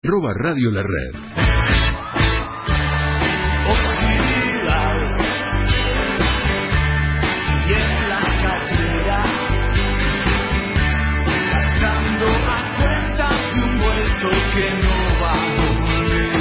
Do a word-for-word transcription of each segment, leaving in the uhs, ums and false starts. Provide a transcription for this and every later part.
arroba Radio La Red. Y en la cartera, gastando a cuentas de un vuelto que no va a volver.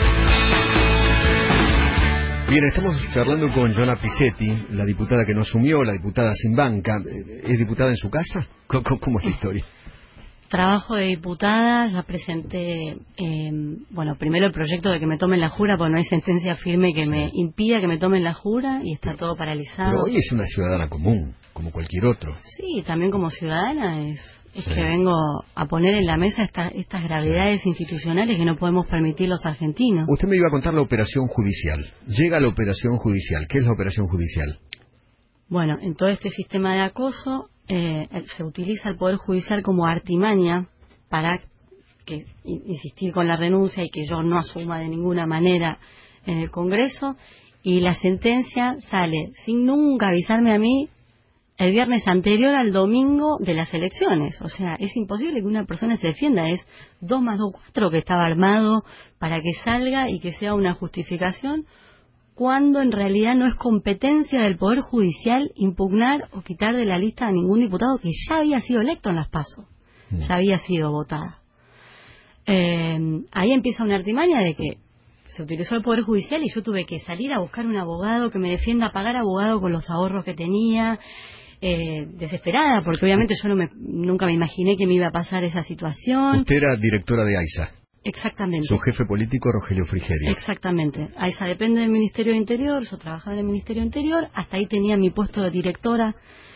Bien, estamos charlando con Joana Pizzetti, la diputada que no asumió, la diputada sin banca. ¿Es diputada en su casa? ¿Cómo, cómo es la historia? Trabajo de diputada, ya presenté, eh, bueno, primero el proyecto de que me tomen la jura, porque no hay sentencia firme que sí. me impida que me tomen la jura y está todo paralizado. Pero hoy es una ciudadana común, como cualquier otro. Sí, también como ciudadana es, es sí. que vengo a poner en la mesa esta, estas gravedades sí. institucionales que no podemos permitir los argentinos. Usted me iba a contar la operación judicial. Llega la operación judicial. ¿Qué es la operación judicial? Bueno, en todo este sistema de acoso eh, se utiliza el Poder Judicial como artimaña para que insistir con la renuncia y que yo no asuma de ninguna manera en el Congreso, y la sentencia sale sin nunca avisarme a mí el viernes anterior al domingo de las elecciones. O sea, es imposible que una persona se defienda. Es dos más dos, cuatro, que estaba armado para que salga y que sea una justificación, cuando en realidad no es competencia del Poder Judicial impugnar o quitar de la lista a ningún diputado que ya había sido electo en las PASO, mm. ya había sido votada. Eh, ahí empieza una artimaña de que se utilizó el Poder Judicial y yo tuve que salir a buscar un abogado que me defienda, pagar abogado con los ahorros que tenía, eh, desesperada, porque obviamente yo no me, nunca me imaginé que me iba a pasar esa situación. Usted era directora de AISA. Exactamente. Su jefe político, Rogelio Frigerio. Exactamente. AISA depende del Ministerio de Interior, yo trabajaba en el Ministerio de Interior, hasta ahí tenía mi puesto de directora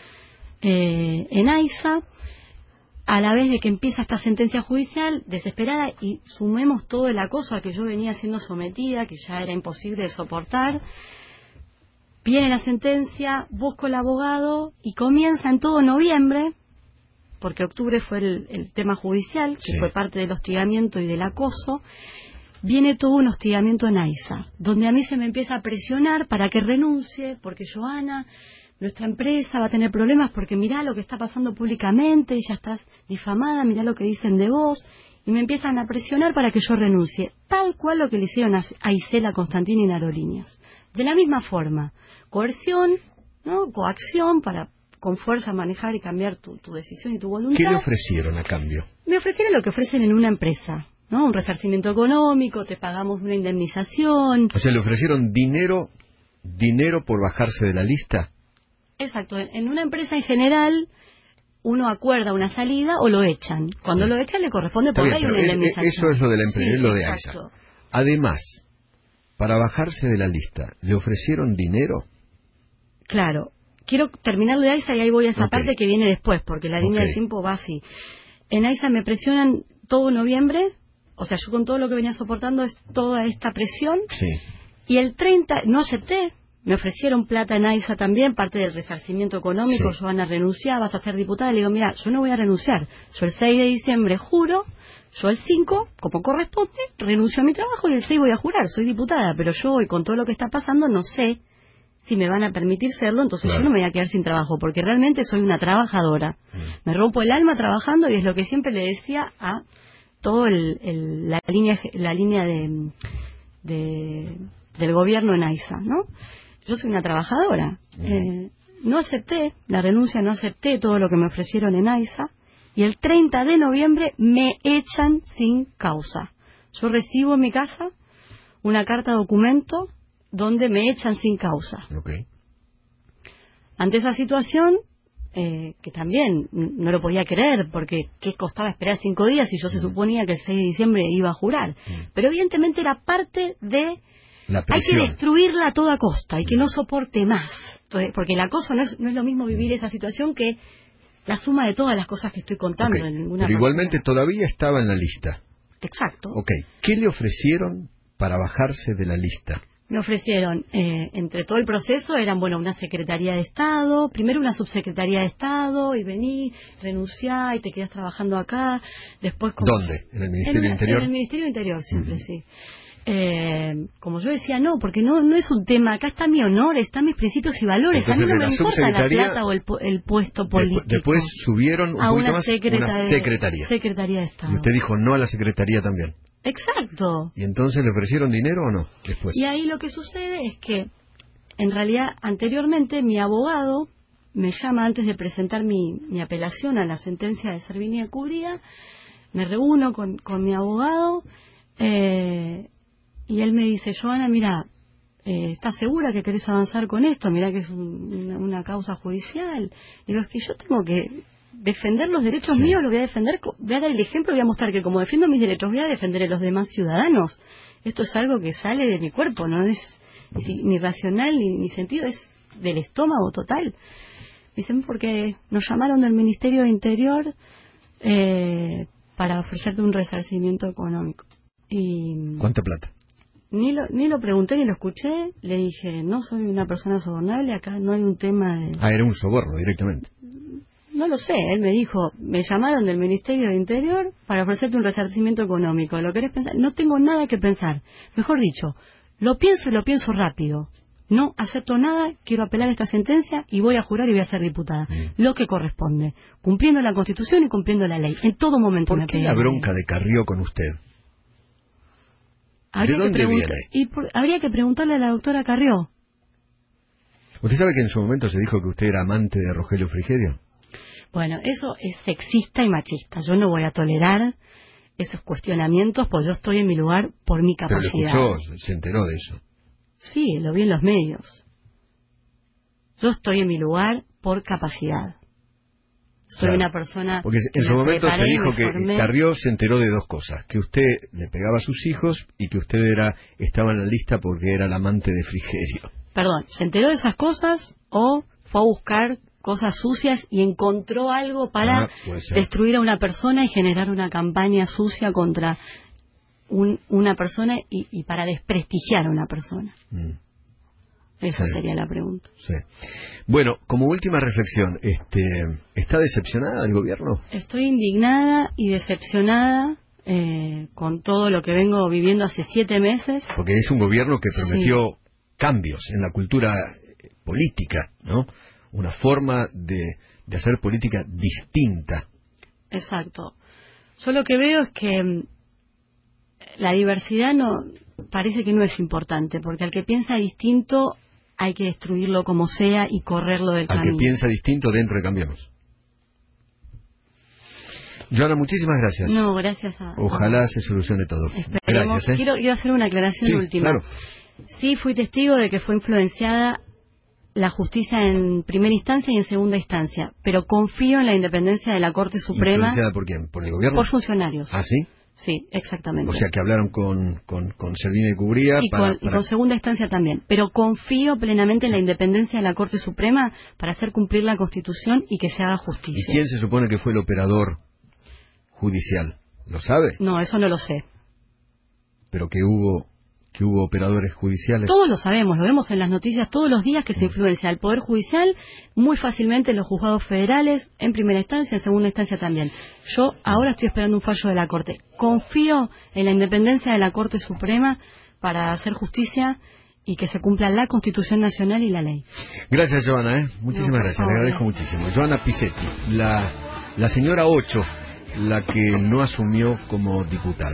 eh, en AISA. A la vez de que empieza esta sentencia judicial, desesperada, y sumemos todo el acoso a que yo venía siendo sometida, que ya era imposible de soportar, viene la sentencia, busco el abogado y comienza en todo noviembre, porque octubre fue el, el tema judicial, que sí. fue parte del hostigamiento y del acoso, viene todo un hostigamiento en AISA, donde a mí se me empieza a presionar para que renuncie, porque Joana, nuestra empresa va a tener problemas porque mirá lo que está pasando públicamente, ya estás difamada, mirá lo que dicen de vos, y me empiezan a presionar para que yo renuncie, tal cual lo que le hicieron a Isela Constantini en Aerolíneas. De la misma forma, coerción, ¿no? Coacción para con fuerza manejar y cambiar tu, tu decisión y tu voluntad. ¿Qué le ofrecieron a cambio? Me ofrecieron lo que ofrecen en una empresa, ¿no? Un resarcimiento económico, te pagamos una indemnización. O sea, ¿le ofrecieron dinero, dinero por bajarse de la lista? Exacto. En una empresa en general, uno acuerda una salida o lo echan. Cuando sí. lo echan le corresponde por ley una indemnización. Eso es lo de la empresa, sí, es lo de exacto. AISA. Además, para bajarse de la lista, ¿le ofrecieron dinero? Claro. Quiero terminar de AISA y ahí voy a esa okay. parte que viene después, porque la línea okay. del tiempo va así. En AISA me presionan todo noviembre, o sea, yo con todo lo que venía soportando es toda esta presión, sí. y el treinta, no acepté, me ofrecieron plata en AISA también, parte del resarcimiento económico, sí. Joana, renunciar, vas a ser diputada, le digo, mira, yo no voy a renunciar, yo el seis de diciembre juro, yo el cinco, como corresponde, renuncio a mi trabajo y el seis voy a jurar, soy diputada, pero yo hoy con todo lo que está pasando no sé si me van a permitir serlo, entonces claro. yo no me voy a quedar sin trabajo, porque realmente soy una trabajadora. Mm. Me rompo el alma trabajando y es lo que siempre le decía a todo el, el, la línea la línea de, de del gobierno en AISA, ¿no? Yo soy una trabajadora. Mm. Eh, no acepté la renuncia, no acepté todo lo que me ofrecieron en AISA, y el treinta de noviembre me echan sin causa. Yo recibo en mi casa una carta documento donde me echan sin causa. Okay. Ante esa situación, eh, que también no lo podía creer, porque ¿qué costaba esperar cinco días si yo mm. se suponía que el seis de diciembre iba a jurar? Mm. Pero evidentemente era parte de... Hay que destruirla a toda costa, y que no soporte más. Entonces, porque el acoso no es, no es lo mismo vivir esa situación que la suma de todas las cosas que estoy contando. Okay. En ninguna Pero igualmente persona. todavía estaba en la lista. Exacto. Ok. ¿Qué le ofrecieron para bajarse de la lista? Me ofrecieron, eh, entre todo el proceso, eran, bueno, una secretaría de Estado, primero una subsecretaría de Estado, y vení, renunciá, y te quedás trabajando acá, después... Como, ¿dónde? ¿En el Ministerio en, de Interior? En el Ministerio de Interior, siempre, uh-huh. sí. Eh, como yo decía, no, porque no no es un tema, acá está mi honor, están mis principios y valores. Entonces, a mí no me importa la plata o el, el puesto político. Después subieron un a poquito una, más secreta una de, secretaría. secretaría de Estado. Y usted dijo no a la secretaría también. Exacto. ¿Y entonces le ofrecieron dinero o no? Después. Y ahí lo que sucede es que, en realidad, anteriormente mi abogado me llama antes de presentar mi, mi apelación a la sentencia de Servini Cubría. Me reúno con, con mi abogado eh, y él me dice: Joana, mira, eh, ¿estás segura que querés avanzar con esto? Mira que es un, una, una causa judicial. Digo, es que yo tengo que defender los derechos sí. míos, los voy a defender, voy a dar el ejemplo, voy a mostrar que como defiendo mis derechos, voy a defender a los demás ciudadanos. Esto es algo que sale de mi cuerpo, no es ni, ni racional ni, ni sentido, es del estómago total. Dicen, porque nos llamaron del Ministerio de Interior eh, para ofrecerte un resarcimiento económico. Y ¿cuánta plata? Ni lo, ni lo pregunté ni lo escuché, le dije, no soy una persona sobornable, acá no hay un tema de... Ah, era un soborno directamente. No lo sé, él me dijo, me llamaron del Ministerio de Interior para ofrecerte un resarcimiento económico, ¿lo querés pensar? No tengo nada que pensar, mejor dicho, lo pienso y lo pienso rápido, no acepto nada, quiero apelar esta sentencia y voy a jurar y voy a ser diputada, mm. lo que corresponde, cumpliendo la Constitución y cumpliendo la ley, en todo momento. ¿Por me qué la bronca de Carrió con usted? Habría ¿De dónde que viene? Y por, habría que preguntarle a la doctora Carrió. ¿Usted sabe que en su momento se dijo que usted era amante de Rogelio Frigerio? Bueno, eso es sexista y machista. Yo no voy a tolerar esos cuestionamientos, porque yo estoy en mi lugar por mi capacidad. Pero lo escuchó, se enteró de eso. Sí, lo vi en los medios. Yo estoy en mi lugar por capacidad. Soy claro. una persona... Porque en su momento se dijo que formé. Carrió se enteró de dos cosas: que usted le pegaba a sus hijos y que usted era estaba en la lista porque era el amante de Frigerio. Perdón, ¿se enteró de esas cosas o fue a buscar cosas sucias y encontró algo para ah, destruir a una persona y generar una campaña sucia contra un, una persona y, y para desprestigiar a una persona? Mm. Esa sí. sería la pregunta. Sí. Bueno, como última reflexión, este, ¿está decepcionada del gobierno? Estoy indignada y decepcionada eh, con todo lo que vengo viviendo hace siete meses. Porque es un gobierno que prometió sí. cambios en la cultura política, ¿no? Una forma de, de hacer política distinta. Exacto. Yo lo que veo es que la diversidad no parece que no es importante, porque al que piensa distinto hay que destruirlo como sea y correrlo del al camino. Al que piensa distinto dentro de Cambiemos. Joana, muchísimas gracias. No, gracias a... Ojalá se solucione todo. Esperemos. Gracias. ¿eh? Quiero, quiero hacer una aclaración sí, última. Claro. Sí, fui testigo de que fue influenciada la justicia en primera instancia y en segunda instancia, pero confío en la independencia de la Corte Suprema. ¿Influenciada por quién? ¿Por el gobierno? Por funcionarios. ¿Ah, sí? Sí, exactamente. O sea, que hablaron con, con, con Servini Cubría y, para, con, para... y con segunda instancia también. Pero confío plenamente en la independencia de la Corte Suprema para hacer cumplir la Constitución y que se haga justicia. ¿Y quién se supone que fue el operador judicial? ¿Lo sabe? No, eso no lo sé. Pero que hubo... que hubo operadores judiciales. Todos lo sabemos, lo vemos en las noticias todos los días que se influencia al Poder Judicial muy fácilmente en los juzgados federales, en primera instancia, en segunda instancia también. Yo ahora estoy esperando un fallo de la Corte. Confío en la independencia de la Corte Suprema para hacer justicia y que se cumpla la Constitución Nacional y la ley. Gracias, Joana, ¿eh? Muchísimas no, gracias, favor, le agradezco gracias. muchísimo. Joana Pisetti, la, la señora ocho, la que no asumió como diputada.